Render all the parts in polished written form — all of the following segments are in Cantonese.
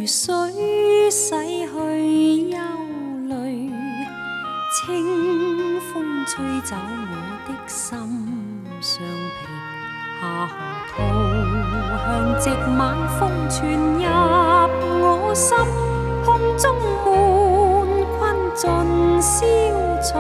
水洗去憂慮，清風吹走我的心上皮。下河圖向夕晚風傳入我心，空中悶困盡消除。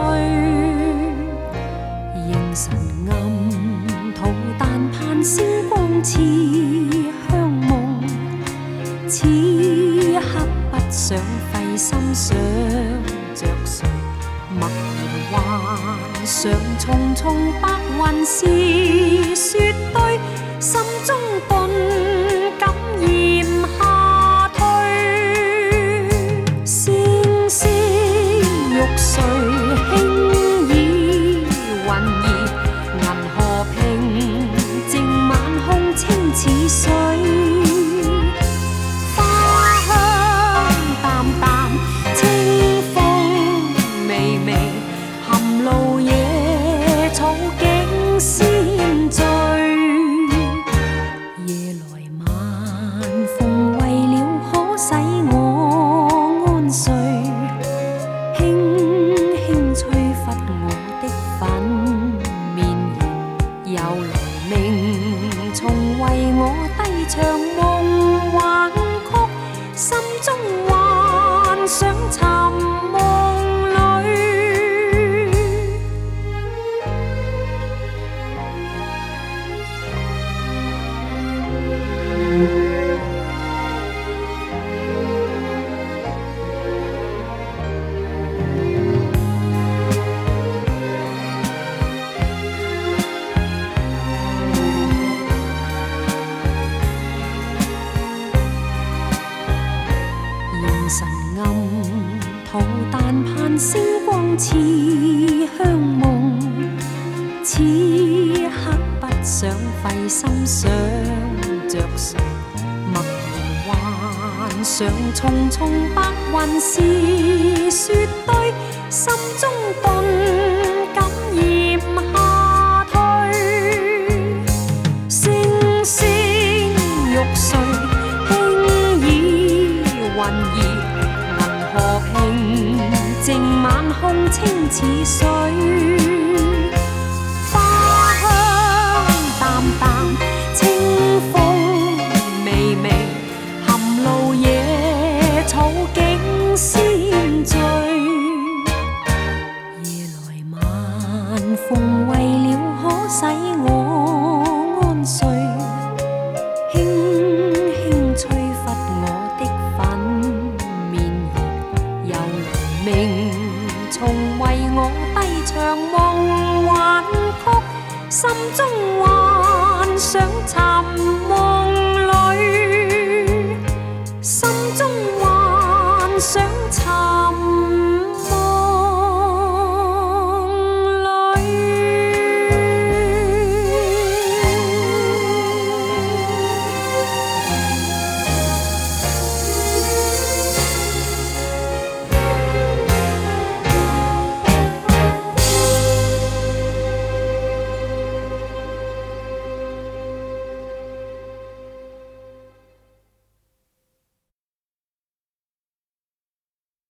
凝神暗吐但盼星光似香夢，此刻不想費心想着誰，默然幻想重重白雲是雪堆，心中頓感炎下退。星星欲睡輕倚雲兒，銀河平靜晚空清似水。神暗吐但盼星光似香夢，此刻不想費心想着誰，默然幻想重重白雲是雪堆，心中頓感炎下退。星星欲睡輕倚雲兒，和平靜晚空清似水，花香淡淡，清風微微，含露野草竟先醉。夜來晚風為了可使我安睡，輕輕吹拂我的粉面兒，又來明重為我低唱夢幻曲，心中幻想